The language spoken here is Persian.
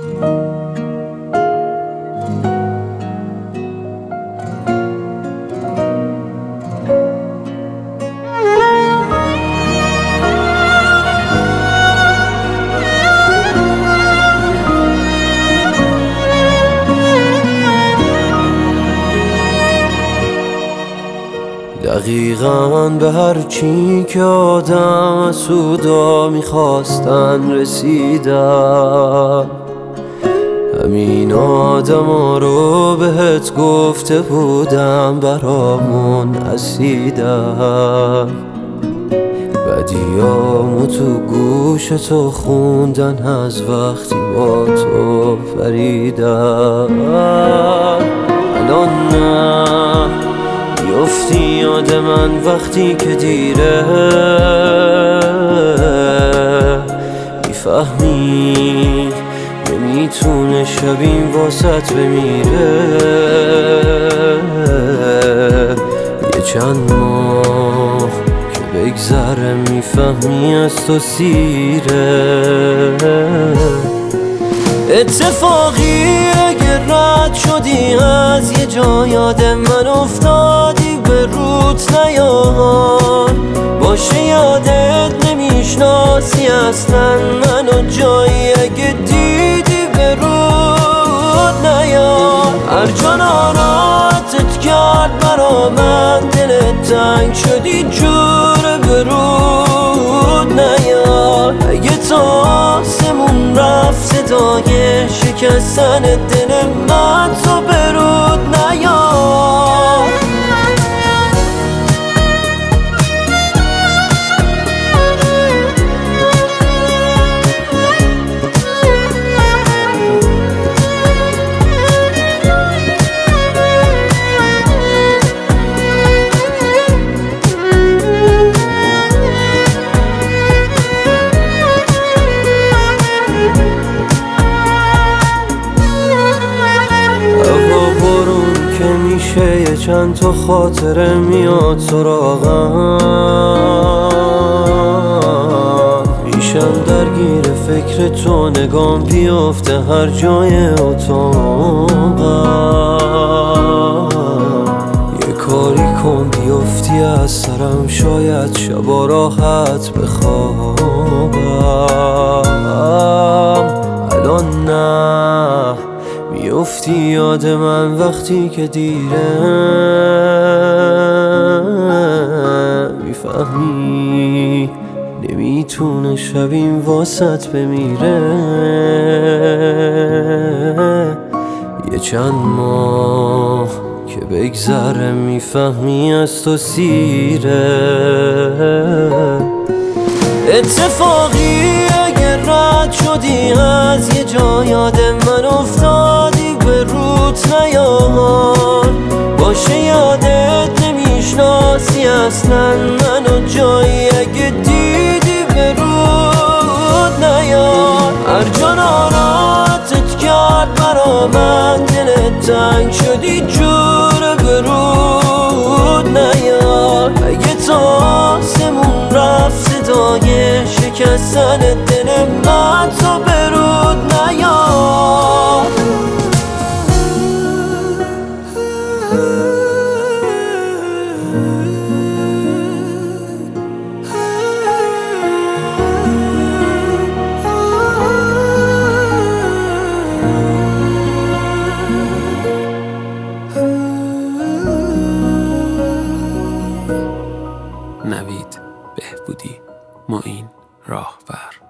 دقیقاً به هر چی که آدم سودا میخواستن رسیدم. همین آدم ها رو بهت گفته بودم برامون اسیدم. بدیامو تو گوش تو خوندن از وقتی با تو فریدم. الان نه میافتی یاد من وقتی که دیره، میفهمی نمیتونه شب این واسط بمیره. یه چند ماه که بگذره میفهمی از تو سیره. اتفاقی اگه رد شدی از یه جا یاد من افتادی به روت نیار. باشه یادت نمیشناسی اصلا منو جایی اگه دیدی به رود نیار. هر جا ناراحتت کرد برا من دلت تنگ شدی جور به رود نیار. اگه تا آسمون رفت صدای شکستن دل من تو به رود نیار. میشه یه چند تا خاطره میاد سراغم. میشم درگیر فکر تو نگام بیافته هر جای اتاقم. یه کاری کن بیافتی از سرم شاید شبا راحت بخوابم. الان نه میافتی یاد من وقتی که دیره، میفهمی نمیتونه شب این واسط بمیره. یه چند ماه که بگذره میفهمی از تو سیره. اتفاقی اگه رد شدی از یه جا یاد من افتادی به روت نیار. باشه یادت نمیشناسی اصلا منو جایی اگه دیدی به رود نیار. هر جا ناراحتت کرد برا من دلت تنگ شدی جور به رود نیار. اگه تا آسمون رفت صدای شکستن دل من تو به رود نیار. نوید بهبودی، معین راهبر.